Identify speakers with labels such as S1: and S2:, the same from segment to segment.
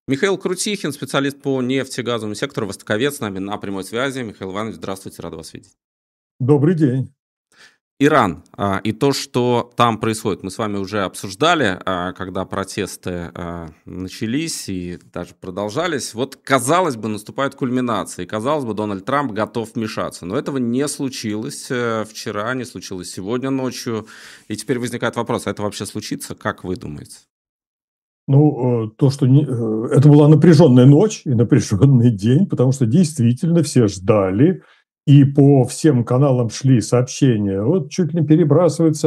S1: Михаил Крутихин, специалист по нефтегазовому сектору, востоковед, с нами на прямой связи. Михаил Иванович, здравствуйте, рад вас видеть.
S2: Добрый день.
S1: Иран и то, что там происходит, мы с вами уже обсуждали, когда протесты начались и даже продолжались. Вот, казалось бы, наступает кульминация, и, казалось бы, Дональд Трамп готов вмешаться. Но этого не случилось вчера, не случилось сегодня ночью. И теперь возникает вопрос, а это вообще случится? Как вы думаете?
S2: Это была напряженная ночь и напряженный день, потому что действительно все ждали, и по всем каналам шли сообщения. Вот чуть ли перебрасывается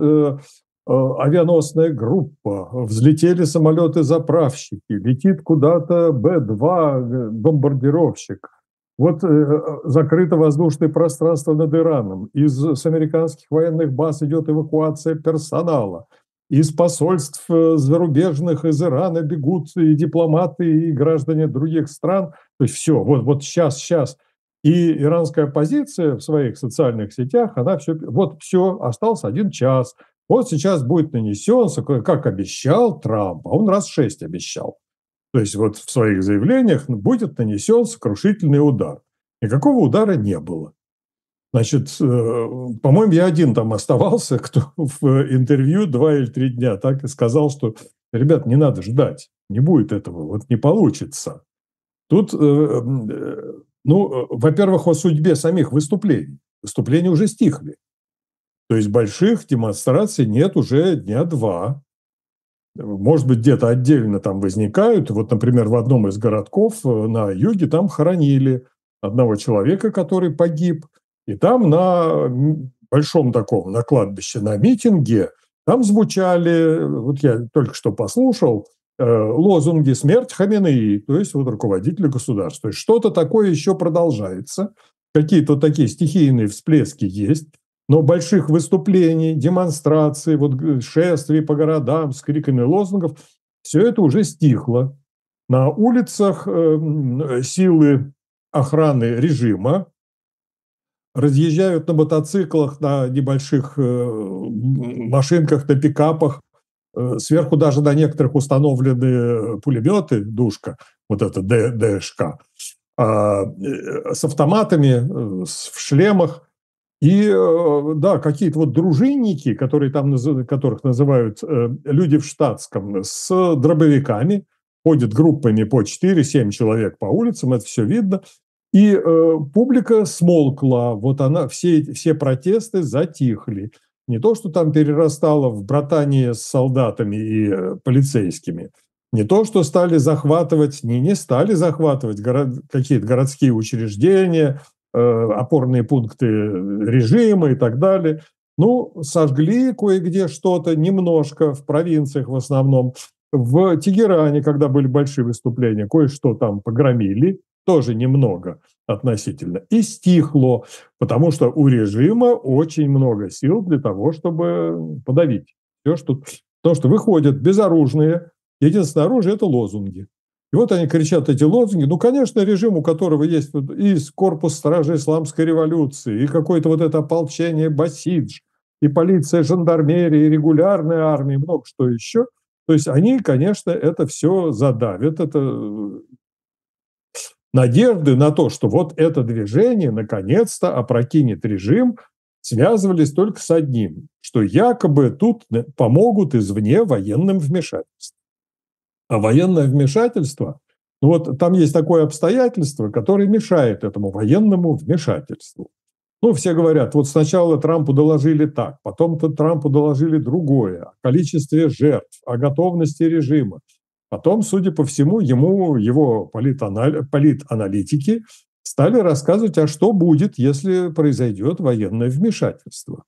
S2: авианосная группа, взлетели самолеты-заправщики, летит куда-то Б-2 бомбардировщик. Вот закрыто воздушное пространство над Ираном. С американских военных баз идет эвакуация персонала. Из посольств зарубежных из Ирана бегут и дипломаты, и граждане других стран. То есть все, вот сейчас. И иранская оппозиция в своих социальных сетях, все, остался 1 час. Вот сейчас будет нанесен, как обещал Трамп, а он раз 6 обещал. То есть вот в своих заявлениях будет нанесен сокрушительный удар. Никакого удара не было. Значит, по-моему, я один там оставался, кто в интервью 2 или 3 дня так и сказал, что, ребят, не надо ждать, не будет этого, вот не получится. Тут, во-первых, о судьбе самих выступлений. Выступления уже стихли. То есть больших демонстраций нет уже дня 2. Может быть, где-то отдельно там возникают. Вот, например, в одном из городков на юге там хоронили одного человека, который погиб. И там на большом таком, на кладбище, на митинге, там звучали, вот я только что послушал, лозунги «Смерть Хаменеи», то есть вот руководителя государства. То есть что-то такое еще продолжается, какие-то такие стихийные всплески есть, но больших выступлений, демонстраций, вот шествий по городам с криками лозунгов, все это уже стихло. На улицах силы охраны режима разъезжают на мотоциклах, на небольших машинках, на пикапах. Сверху даже на некоторых установлены пулеметы, душка, вот это ДШК, с автоматами, в шлемах. И да, какие-то вот дружинники, которых называют люди в штатском, с дробовиками, ходят группами по 4-7 человек по улицам, это все видно. И публика смолкла, вот все протесты затихли. Не то, что там перерастало в братание с солдатами и полицейскими, не то, что стали захватывать, не стали захватывать какие-то городские учреждения, опорные пункты режима и так далее. Сожгли кое-где что-то, немножко, в провинциях в основном. В Тегеране, когда были большие выступления, кое-что там погромили, тоже немного относительно, и стихло, потому что у режима очень много сил для того, чтобы подавить все, потому что выходят безоружные, единственное оружие – это лозунги. И вот они кричат эти лозунги. Конечно, режим, у которого есть и корпус стражей исламской революции, и какое-то вот это ополчение Басидж, и полиция, жандармерия, и регулярная армия, и много что еще. То есть они, конечно, это все задавят. Это надежды на то, что вот это движение наконец-то опрокинет режим, связывались только с одним, что якобы тут помогут извне военным вмешательством. А военное вмешательство, вот там есть такое обстоятельство, которое мешает этому военному вмешательству. Все говорят, вот сначала Трампу доложили так, потом-то Трампу доложили другое, о количестве жертв, о готовности режима. Потом, судя по всему, его политаналитики стали рассказывать, а что будет, если произойдет военное вмешательство.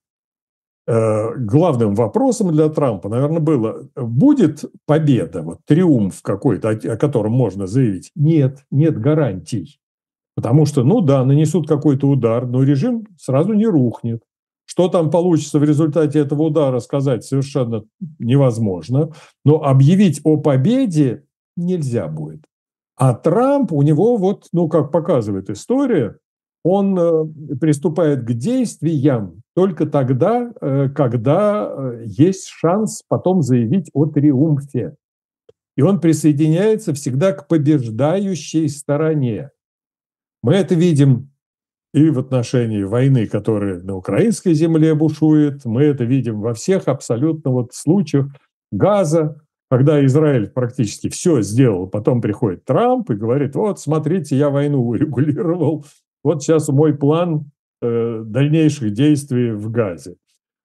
S2: Главным вопросом для Трампа, наверное, было, будет победа, вот триумф какой-то, о котором можно заявить? Нет гарантий. Потому что, нанесут какой-то удар, но режим сразу не рухнет. Что там получится в результате этого удара, сказать совершенно невозможно. Но объявить о победе нельзя будет. А Трамп, у него как показывает история, он приступает к действиям только тогда, когда есть шанс потом заявить о триумфе. И он присоединяется всегда к побеждающей стороне. Мы это видим и в отношении войны, которая на украинской земле бушует. Мы это видим во всех абсолютно случаях Газа, когда Израиль практически все сделал. Потом приходит Трамп и говорит: вот, смотрите, я войну урегулировал. Вот сейчас мой план дальнейших действий в Газе.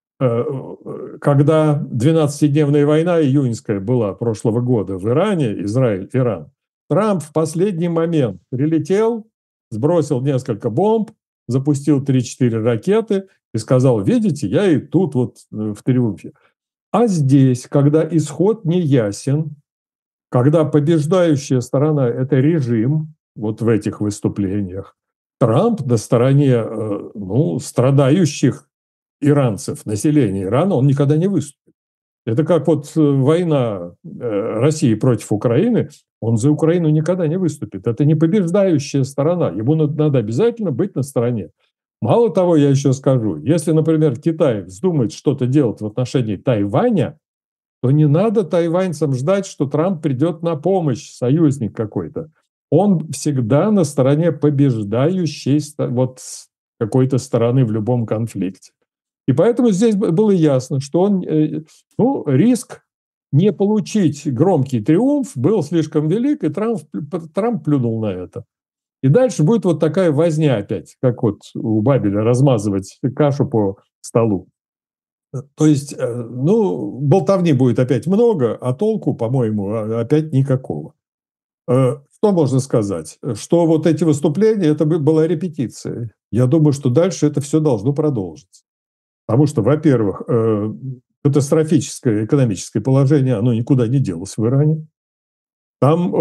S2: Когда 12-дневная война июньская была прошлого года в Иране, Израиль-Иран, Трамп в последний момент прилетел, сбросил несколько бомб, запустил 3-4 ракеты и сказал: видите, я и тут в триумфе. А здесь, когда исход не ясен, когда побеждающая сторона – это режим, в этих выступлениях, Трамп на стороне страдающих иранцев, населения Ирана, он никогда не выступит. Это как война России против Украины, он за Украину никогда не выступит. Это не побеждающая сторона, ему надо обязательно быть на стороне. Мало того, я еще скажу, если, например, Китай вздумает что-то делать в отношении Тайваня, то не надо тайваньцам ждать, что Трамп придет на помощь, союзник какой-то. Он всегда на стороне побеждающей какой-то стороны в любом конфликте. И поэтому здесь было ясно, что риск не получить громкий триумф был слишком велик, и Трамп плюнул на это. И дальше будет такая возня опять, как у Бабеля, размазывать кашу по столу. То есть, болтовни будет опять много, а толку, по-моему, опять никакого. Что можно сказать? Что эти выступления, это была репетиция. Я думаю, что дальше это все должно продолжиться. Потому что, во-первых, катастрофическое экономическое положение, оно никуда не делось в Иране. Там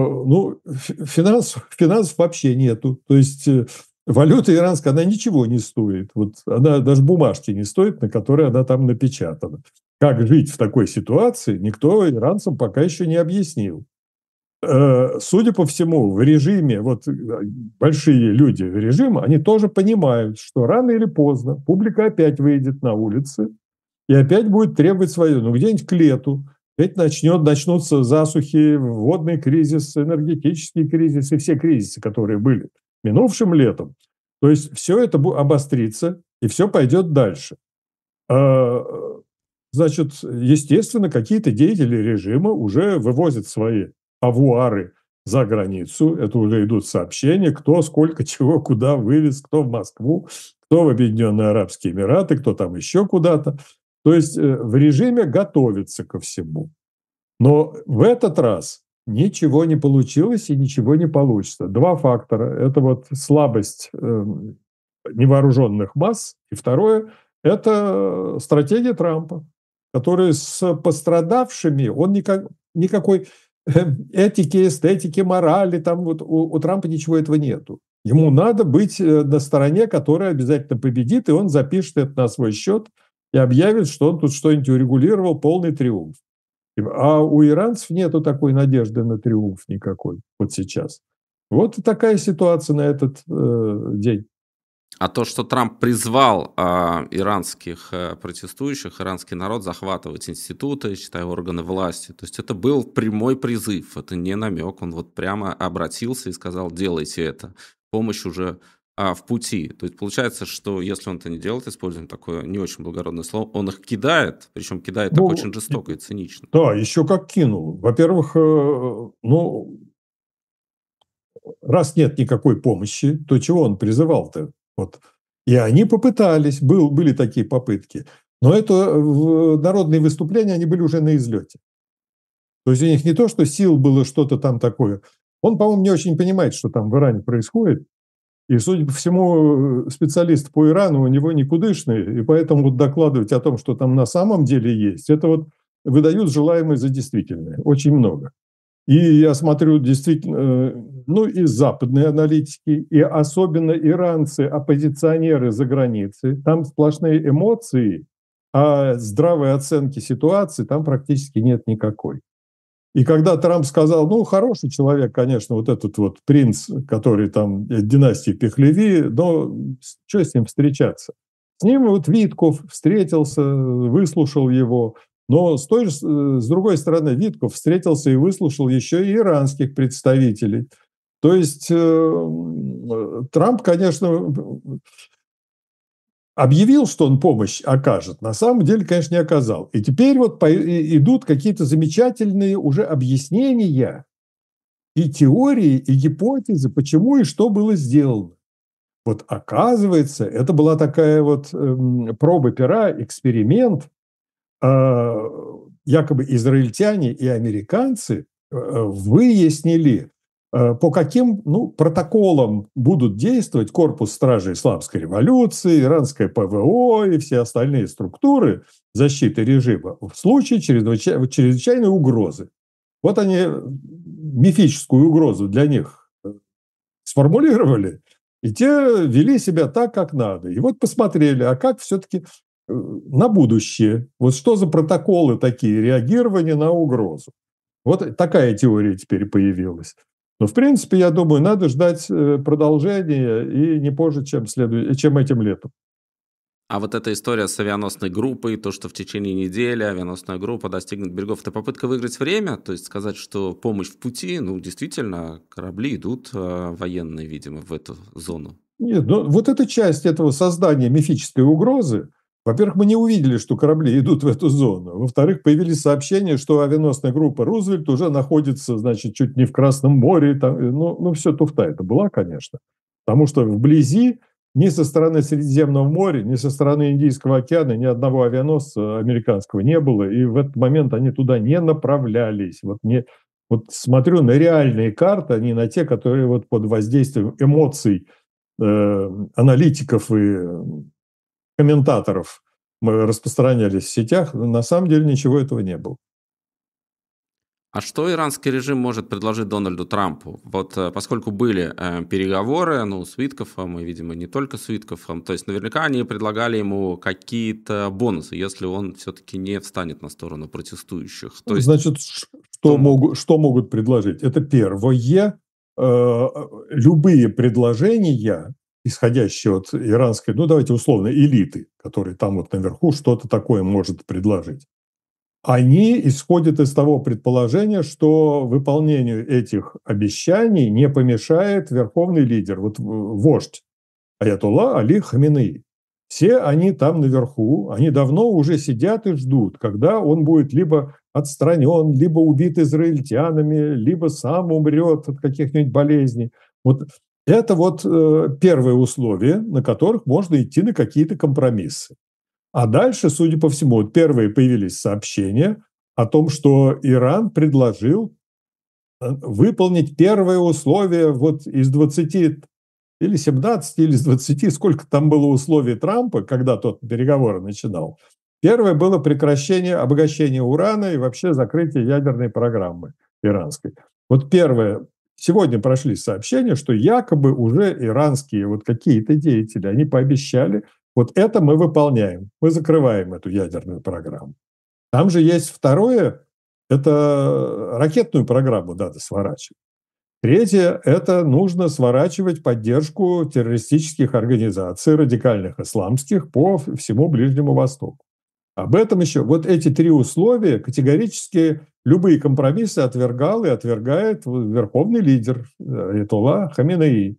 S2: финансов вообще нету. То есть валюта иранская, она ничего не стоит. Она даже бумажки не стоит, на которой она там напечатана. Как жить в такой ситуации, никто иранцам пока еще не объяснил. Судя по всему, в режиме, большие люди режима, они тоже понимают, что рано или поздно публика опять выйдет на улицы и опять будет требовать свое. Где-нибудь к лету опять начнутся засухи, водный кризис, энергетический кризис и все кризисы, которые были минувшим летом. То есть все это обострится и все пойдет дальше. Значит, естественно, какие-то деятели режима уже вывозят свои авуары за границу. Это уже идут сообщения, кто, сколько, чего, куда вывез, кто в Москву, кто в Объединенные Арабские Эмираты, кто там еще куда-то. То есть в режиме готовится ко всему. Но в этот раз ничего не получилось и ничего не получится. Два фактора. Это слабость невооруженных масс. И второе – это стратегия Трампа, который с пострадавшими, он никакой этики, эстетики, морали, там у Трампа ничего этого нету. Ему надо быть на стороне, которая обязательно победит, и он запишет это на свой счет и объявит, что он тут что-нибудь урегулировал, полный триумф. А у иранцев нету такой надежды на триумф никакой сейчас. Вот такая ситуация на этот день.
S1: А то, что Трамп призвал иранских протестующих, иранский народ захватывать институты, считай, органы власти, то есть это был прямой призыв, это не намек, он прямо обратился и сказал: делайте это, помощь уже в пути. То есть получается, что если он это не делает, используем такое не очень благородное слово, он их кидает, причем кидает так очень жестоко и цинично.
S2: Да, еще как кинул. Во-первых, раз нет никакой помощи, то чего он призывал-то? И они попытались, были такие попытки. Но это народные выступления, они были уже на излете. То есть у них не то, что сил было что-то там такое. Он, по-моему, не очень понимает, что там в Иране происходит. И, судя по всему, специалист по Ирану у него никудышный. И поэтому докладывать о том, что там на самом деле есть, это выдают желаемое за действительное. Очень много. И я смотрю, действительно, и западные аналитики, и особенно иранцы, оппозиционеры за границей, там сплошные эмоции, а здравой оценки ситуации там практически нет никакой. И когда Трамп сказал: хороший человек, конечно, этот принц, который там династии Пехлеви, но что с ним встречаться? С ним Витков встретился, выслушал его, Но с другой стороны, Витков встретился и выслушал еще и иранских представителей. То есть Трамп, конечно, объявил, что он помощь окажет, на самом деле, конечно, не оказал. И теперь вот идут какие-то замечательные уже объяснения и теории, и гипотезы, почему и что было сделано. Вот оказывается, это была такая вот проба пера, эксперимент. Якобы израильтяне и американцы выяснили, по каким протоколам будут действовать корпус стражей исламской революции, иранское ПВО и все остальные структуры защиты режима в случае чрезвычайной угрозы. Вот они мифическую угрозу для них сформулировали, и те вели себя так, как надо. И вот посмотрели, а как все-таки на будущее. Вот что за протоколы такие реагирования на угрозу. Вот такая теория теперь появилась. Но, в принципе, я думаю, надо ждать продолжения и не позже, чем этим летом.
S1: А вот эта история с авианосной группой, то, что в течение недели авианосная группа достигнет берегов, это попытка выиграть время? То есть сказать, что помощь в пути, действительно, корабли идут военные, видимо, в эту зону?
S2: Нет, вот эта часть этого создания мифической угрозы. Во-первых, мы не увидели, что корабли идут в эту зону. Во-вторых, появились сообщения, что авианосная группа «Рузвельт» уже находится, значит, чуть не в Красном море. Все туфта это была, конечно. Потому что вблизи ни со стороны Средиземного моря, ни со стороны Индийского океана ни одного авианосца американского не было. И в этот момент они туда не направлялись. Вот смотрю на реальные карты, а не на те, которые вот под воздействием эмоций аналитиков и комментаторов мы распространялись в сетях, на самом деле ничего этого не было.
S1: А что иранский режим может предложить Дональду Трампу? Вот поскольку были переговоры, с Виткофом и, видимо, не только с Виткофом, то есть наверняка они предлагали ему какие-то бонусы, если он все-таки не встанет на сторону протестующих. То есть,
S2: значит, что могут предложить? Это первое. Любые предложения, исходящие от иранской, давайте условно, элиты, которые там вот наверху что-то такое может предложить, они исходят из того предположения, что выполнению этих обещаний не помешает верховный лидер, вождь аятолла Али Хаменеи. Все они там наверху, они давно уже сидят и ждут, когда он будет либо отстранен, либо убит израильтянами, либо сам умрет от каких-нибудь болезней. Вот это первые условия, на которых можно идти на какие-то компромиссы. А дальше, судя по всему, первые появились сообщения о том, что Иран предложил выполнить первое условие из 20 или 17, или из 20, сколько там было условий Трампа, когда тот переговоры начинал. Первое было прекращение обогащения урана и вообще закрытие ядерной программы иранской. Вот первое. Сегодня прошли сообщения, что якобы уже иранские какие-то деятели, они пообещали, это мы выполняем, мы закрываем эту ядерную программу. Там же есть второе, это ракетную программу надо сворачивать. Третье – это нужно сворачивать поддержку террористических организаций, радикальных исламских по всему Ближнему Востоку. Об этом еще. Эти три условия категорически любые компромиссы отвергал и отвергает верховный лидер аятолла Хаменеи.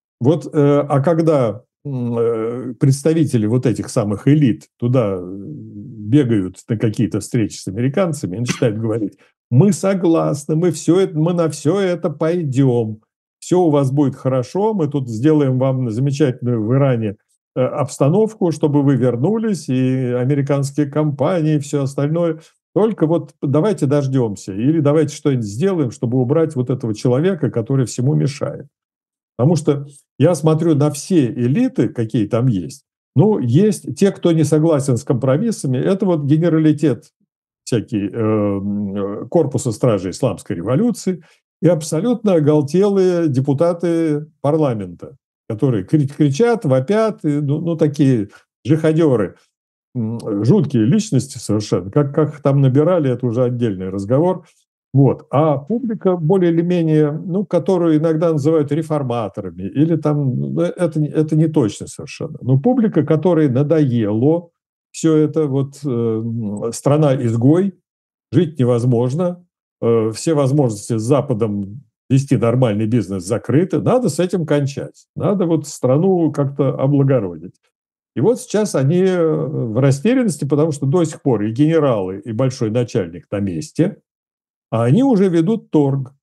S2: А когда представители этих самых элит туда бегают на какие-то встречи с американцами и начинают говорить: мы согласны, мы на все это пойдем, все у вас будет хорошо, мы тут сделаем вам замечательную в Иране обстановку, чтобы вы вернулись, и американские компании, и все остальное. Только давайте дождемся, или давайте что-нибудь сделаем, чтобы убрать этого человека, который всему мешает. Потому что я смотрю на все элиты, какие там есть. Есть те, кто не согласен с компромиссами. Это генералитет всякий корпуса стражей исламской революции и абсолютно оголтелые депутаты парламента, которые кричат, вопят, такие джихадеры, жуткие личности совершенно. Как их там набирали, это уже отдельный разговор. А публика более или менее, которую иногда называют реформаторами, или это не точно совершенно. Но публика, которой надоело все это, вот страна-изгой, жить невозможно, все возможности с Западом вести нормальный бизнес закрыты, надо с этим кончать, надо вот страну как-то облагородить. И вот сейчас они в растерянности, потому что до сих пор и генералы, и большой начальник на месте, а они уже ведут торг.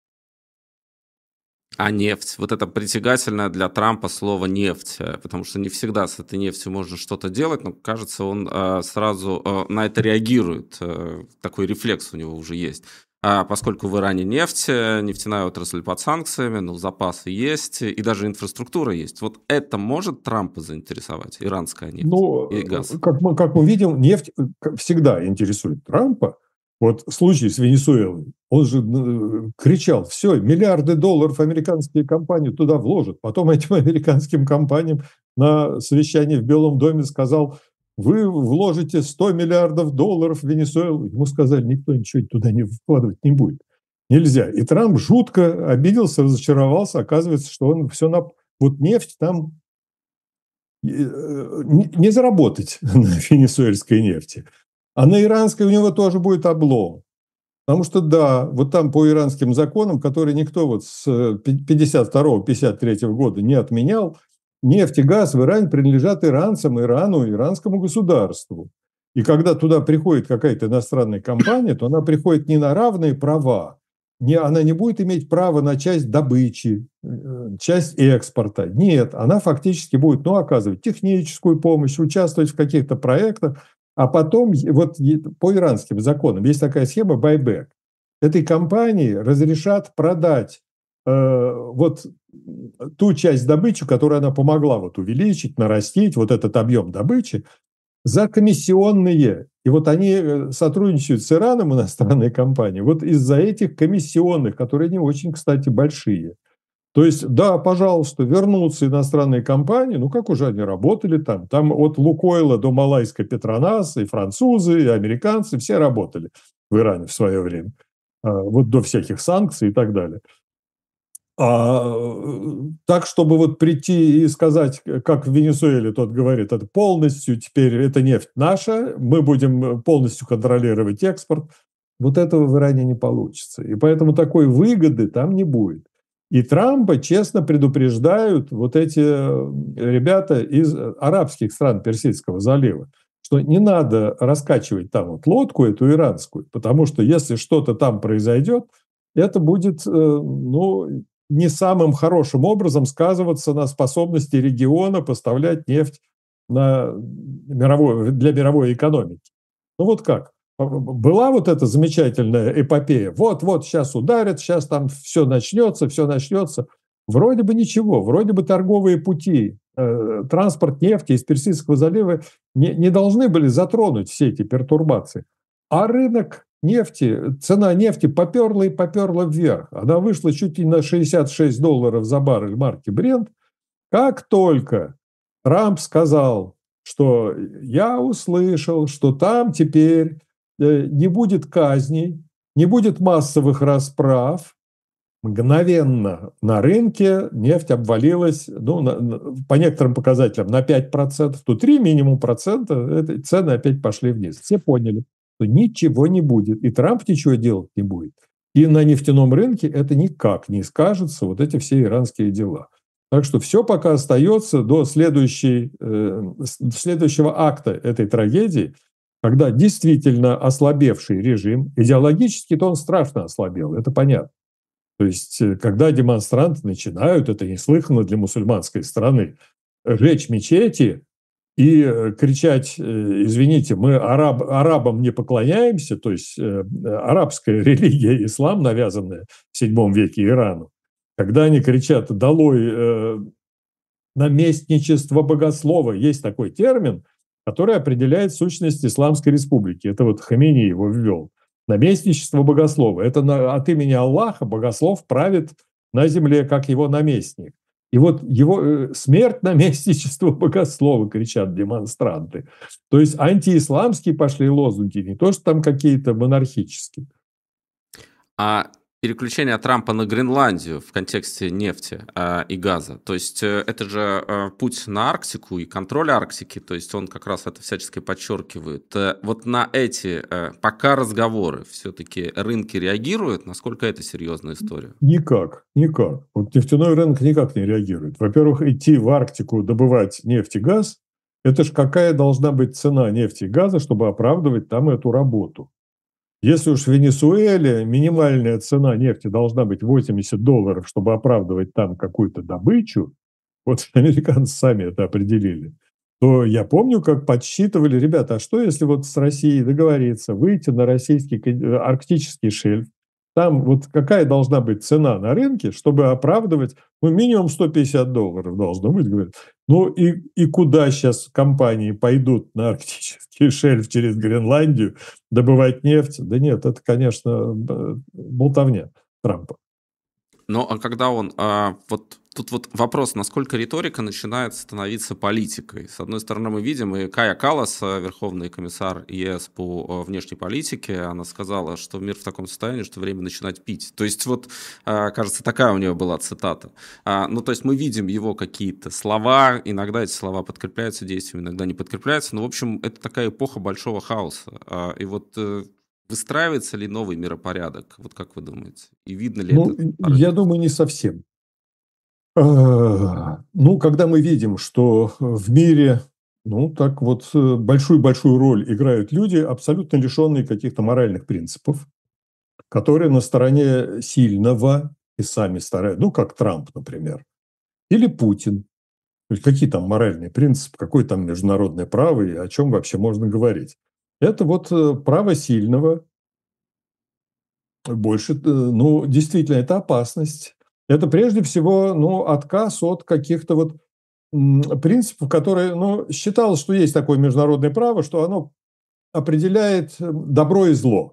S1: А нефть? Вот это притягательное для Трампа слово «нефть», потому что не всегда с этой нефтью можно что-то делать, но, кажется, он сразу на это реагирует. Такой рефлекс у него уже есть. Поскольку в Иране нефть, нефтяная отрасль под санкциями, но запасы есть, и даже инфраструктура есть. Вот это может Трампа заинтересовать, иранская нефть и газ?
S2: Как мы видим, нефть всегда интересует Трампа. Вот случай с Венесуэлой, он же кричал: все, миллиарды долларов американские компании туда вложат. Потом этим американским компаниям на совещании в Белом доме сказал: вы вложите 100 миллиардов долларов в Венесуэлу. Ему сказали: никто ничего туда не вкладывать не будет. Нельзя. И Трамп жутко обиделся, разочаровался. Оказывается, что он все на... Вот нефть там не заработать на венесуэльской нефти. А на иранской у него тоже будет облом. Потому что, да, вот там по иранским законам, которые никто вот с 52-53 года не отменял, нефть и газ в Иране принадлежат иранцам, Ирану, иранскому государству. И когда туда приходит какая-то иностранная компания, то она приходит не на равные права, она не будет иметь права на часть добычи, часть экспорта. Нет, она фактически будет, оказывать техническую помощь, участвовать в каких-то проектах, а потом вот по иранским законам есть такая схема buyback. Этой компании разрешат продать вот ту часть добычи, которую она помогла вот увеличить, нарастить, вот этот объем добычи, за комиссионные. И вот они сотрудничают с Ираном, иностранные компании, вот из-за этих комиссионных, которые не очень, кстати, большие. То есть, да, пожалуйста, вернутся иностранные компании, как уже они работали там. Там от Лукойла до Малайской Петронас, и французы, и американцы, все работали в Иране в свое время. Вот до всяких санкций и так далее. Так, чтобы вот прийти и сказать, как в Венесуэле тот говорит, это полностью теперь, эта нефть наша, мы будем полностью контролировать экспорт, вот этого в Иране не получится. И поэтому такой выгоды там не будет. И Трампа честно предупреждают вот эти ребята из арабских стран Персидского залива, что не надо раскачивать там вот лодку эту иранскую, потому что если что-то там произойдет, это будет, не самым хорошим образом сказываться на способности региона поставлять нефть для мировой экономики. Вот как? Была вот эта замечательная эпопея. Вот сейчас ударят, сейчас там все начнется. Вроде бы ничего, вроде бы торговые пути, транспорт нефти из Персидского залива не должны были затронуть все эти пертурбации. А рынок нефти, цена нефти поперла и поперла вверх. Она вышла чуть ли на $66 за баррель марки Brent. Как только Трамп сказал, что я услышал, что там теперь не будет казней, не будет массовых расправ, мгновенно на рынке нефть обвалилась, по некоторым показателям, на 5%, то 3 минимум процента, цены опять пошли вниз. Все поняли, что ничего не будет, и Трамп ничего делать не будет. И на нефтяном рынке это никак не скажется, вот эти все иранские дела. Так что все пока остается до следующего акта этой трагедии, когда действительно ослабевший режим, идеологически-то он страшно ослабел, это понятно. То есть, когда демонстранты начинают, это неслыханно для мусульманской страны, жечь мечети и кричать: извините, мы арабам не поклоняемся, то есть арабская религия, ислам, навязанная в VII веке Ирану, когда они кричат: долой наместничество богослова, есть такой термин, который определяет сущность Исламской Республики. Это вот Хаминеи его ввел. Наместничество богослова. Это от имени Аллаха богослов правит на земле как его наместник. И вот его смерть наместничества богослова, кричат демонстранты. То есть антиисламские пошли лозунги, не то что там какие-то монархические.
S1: А переключение Трампа на Гренландию в контексте нефти и газа. То есть это же путь на Арктику и контроль Арктики, то есть он как раз это всячески подчеркивает. Вот на эти пока разговоры все-таки рынки реагируют? Насколько это серьезная история?
S2: Никак, никак. Вот нефтяной рынок никак не реагирует. Во-первых, идти в Арктику добывать нефть и газ, это ж какая должна быть цена нефти и газа, чтобы оправдывать там эту работу. Если уж в Венесуэле минимальная цена нефти должна быть $80, чтобы оправдывать там какую-то добычу, вот американцы сами это определили, то я помню, как подсчитывали, ребята, а что если вот с Россией договориться, выйти на российский арктический шельф, там вот какая должна быть цена на рынке, чтобы оправдывать, ну, минимум $150 должно быть, говорят. Ну и куда сейчас компании пойдут на арктический шельф через Гренландию добывать нефть? Да нет, это, конечно, болтовня Трампа.
S1: Ну, а когда он, вот тут вот вопрос, насколько риторика начинает становиться политикой. С одной стороны, мы видим, и Кая Каллас, верховный комиссар ЕС по внешней политике, она сказала, что мир в таком состоянии, что время начинать пить. То есть вот, кажется, такая у нее была цитата. Ну, то есть мы видим его какие-то слова, иногда эти слова подкрепляются действиями, иногда не подкрепляются. Но, в общем, это такая эпоха большого хаоса. И вот выстраивается ли новый миропорядок? Вот как вы думаете? И видно ли
S2: Ну,
S1: это по
S2: я
S1: рынку?
S2: думаю, не совсем. Ну, когда мы видим, что в мире, ну, так вот, большую-большую роль играют люди, абсолютно лишенные каких-то моральных принципов, которые на стороне сильного и сами стараются, ну, как Трамп, например, или Путин. То есть какие там моральные принципы, какое там международное право и о чем вообще можно говорить? Это вот право сильного, больше, ну, действительно, это опасность. Это прежде всего, ну, отказ от каких-то вот принципов, которые, ну, считалось, что есть такое международное право, что оно определяет добро и зло.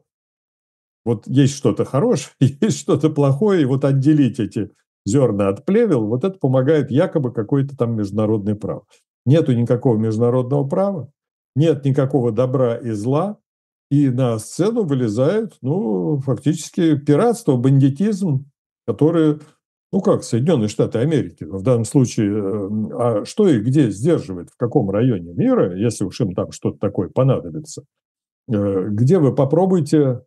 S2: Вот есть что-то хорошее, есть что-то плохое, и вот отделить эти зерна от плевел, вот это помогает якобы какое-то там международное право. Нету никакого международного права, нет никакого добра и зла, и на сцену вылезают, ну, фактически пиратство, бандитизм, которые, ну как, Соединенные Штаты Америки в данном случае, а что и где сдерживает, в каком районе мира, если уж им там что-то такое понадобится, где вы попробуйте,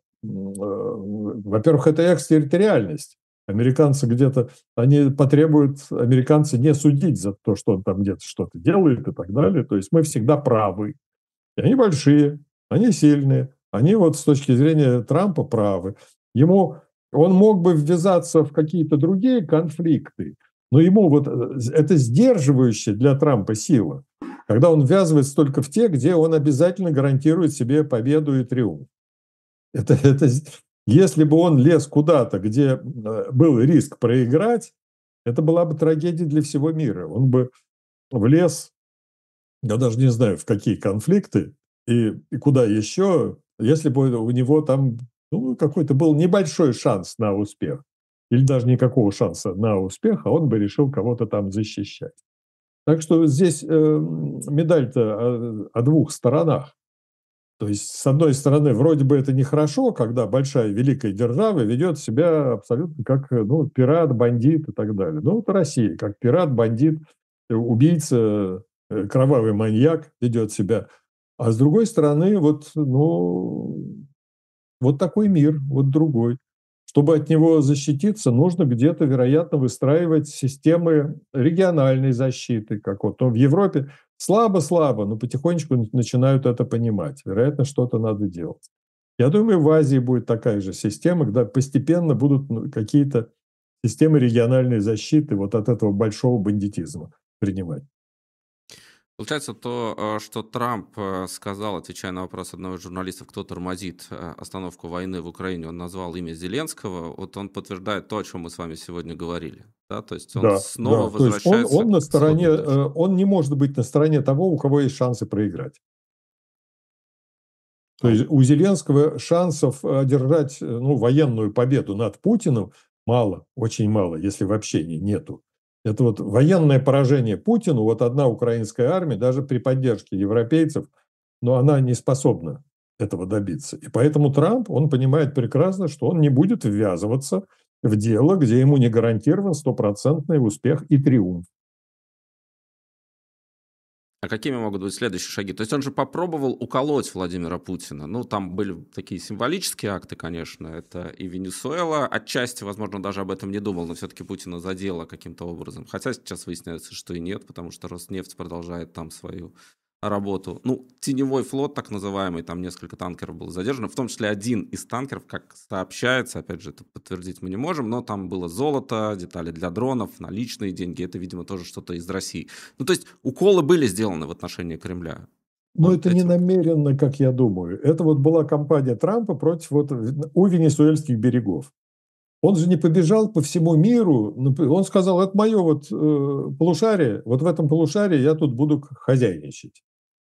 S2: во-первых, это экстерриториальность. Американцы где-то, они потребуют, американцы не судить за то, что он там где-то что-то делает и так далее. То есть мы всегда правы. И они большие, они сильные, они вот с точки зрения Трампа правы. Ему, он мог бы ввязаться в какие-то другие конфликты, но ему вот это сдерживающая для Трампа сила, когда он ввязывается только в те, где он обязательно гарантирует себе победу и триумф. Это, если бы он лез куда-то, где был риск проиграть, это была бы трагедия для всего мира. Он бы влез, я даже не знаю, в какие конфликты и куда еще, если бы у него там, ну, какой-то был небольшой шанс на успех, или даже никакого шанса на успех, а он бы решил кого-то там защищать. Так что здесь медаль-то о двух сторонах. То есть, с одной стороны, вроде бы это нехорошо, когда большая великая держава ведет себя абсолютно как, ну, пират, бандит и так далее. Ну, вот Россия как пират, бандит, убийца, кровавый маньяк ведет себя. А с другой стороны, вот, ну, вот такой мир, вот другой. Чтобы от него защититься, нужно где-то, вероятно, выстраивать системы региональной защиты, как вот, в Европе слабо-слабо, но потихонечку начинают это понимать. Вероятно, что-то надо делать. Я думаю, в Азии будет такая же система, когда постепенно будут, ну, какие-то системы региональной защиты вот от этого большого бандитизма принимать.
S1: Получается, то, что Трамп сказал, отвечая на вопрос одного из журналистов, кто тормозит остановку войны в Украине, он назвал имя Зеленского, вот он подтверждает то, о чем мы с вами сегодня говорили. Да? То есть он
S2: Да,
S1: снова
S2: да. То есть
S1: возвращается
S2: он на
S1: к исходной
S2: стороне,
S1: точке.
S2: он не может быть на стороне того, у кого есть шансы проиграть. То
S1: Он-
S2: есть у Зеленского шансов одержать, ну, военную победу над Путиным мало, очень мало, если вообще нету. Это вот военное поражение Путину, вот одна украинская армия, даже при поддержке европейцев, но она не способна. этого добиться. И поэтому Трамп, он понимает прекрасно, что он не будет ввязываться в дело, где ему не гарантирован стопроцентный успех и триумф.
S1: А какими могут быть следующие шаги? То есть он же попробовал уколоть Владимира Путина. Ну, там были такие символические акты, конечно. Это и Венесуэла. Отчасти, возможно, даже об этом не думал, но все-таки Путина задело каким-то образом. Хотя сейчас выясняется, что и нет, потому что Роснефть продолжает там свою работу. Ну, теневой флот, так называемый, там несколько танкеров было задержано, в том числе один из танкеров, как сообщается, опять же, это подтвердить мы не можем, но там было золото, детали для дронов, наличные деньги, это, видимо, тоже что-то из России. Ну, то есть уколы были сделаны в отношении Кремля.
S2: Но
S1: Вот
S2: это не
S1: этим.
S2: намеренно, как я думаю. Это вот была кампания Трампа против у венесуэльских берегов. Он же не побежал по всему миру. Он сказал, это мое полушарие, вот в этом полушарии я тут буду хозяйничать.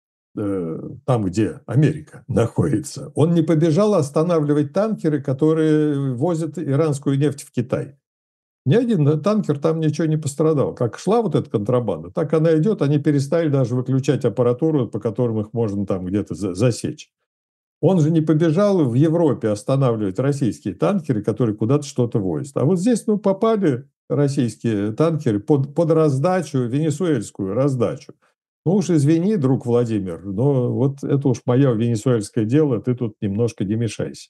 S2: Там, где Америка находится. Он не побежал останавливать танкеры, которые возят иранскую нефть в Китай. Ни один танкер там ничего не пострадал. Как шла вот эта контрабанда, так она идет. Они перестали даже выключать аппаратуру, по которым их можно там где-то засечь. Он же не побежал в Европе останавливать российские танкеры, которые куда-то что-то возят. А вот здесь попали российские танкеры под раздачу, венесуэльскую раздачу. Ну уж извини, друг Владимир, но вот это уж мое венесуэльское дело, ты тут немножко не мешайся.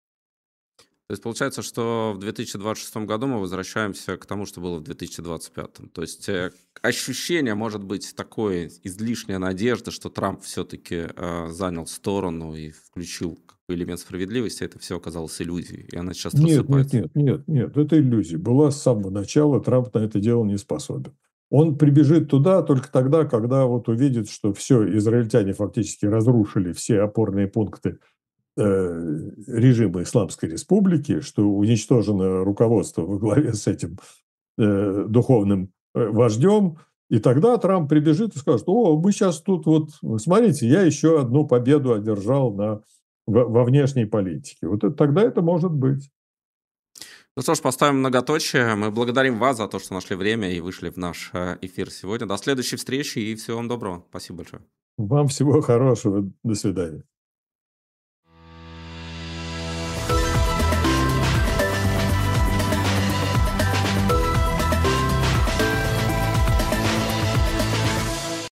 S1: То есть получается, что в 2026 году мы возвращаемся к тому, что было в 2025. То есть ощущение, может быть, такое излишняя надежда, что Трамп все-таки занял сторону и включил элемент справедливости, это все оказалось иллюзией, и она сейчас
S2: Нет, нет,
S1: рассыпается.
S2: нет, нет, нет, это иллюзия. Была с самого начала, Трамп на это дело не способен. Он прибежит туда только тогда, когда вот увидит, что все, израильтяне фактически разрушили все опорные пункты режима Исламской Республики, что уничтожено руководство во главе с этим духовным вождем, и тогда Трамп прибежит и скажет, о, мы сейчас тут вот, смотрите, я еще одну победу одержал во внешней политике. Вот тогда это может быть.
S1: Ну что ж, поставим многоточие. Мы благодарим вас за то, что нашли время и вышли в наш эфир сегодня. До следующей встречи и всего вам доброго. Спасибо большое.
S2: Вам всего хорошего. До свидания.